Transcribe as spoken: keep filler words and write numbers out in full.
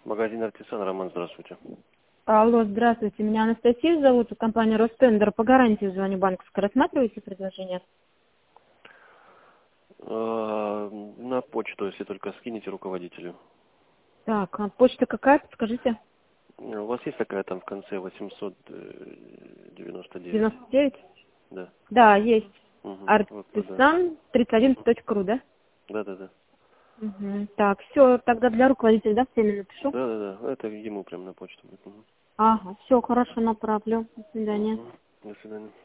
Магазин «Артисан», Роман, здравствуйте. Алло, здравствуйте. Меня Анастасия зовут, компания «Ростендер». По гарантии звоню банковской. Рассматриваете предложение? А, на почту, если только скинете руководителю. Так, а почта какая, подскажите? У вас есть такая там в конце восемьсот девяносто девять? девяносто девять? Да. Да, есть. Угу. Вот, вот, да. артисан тридцать один точка ру, да? Да, да, да. Угу. Так, все, тогда для руководителя, да, всеми напишу? Да, да, да. Это ему прям на почту будет. Угу. Ага, все, хорошо, направлю. До свидания. Угу. До свидания.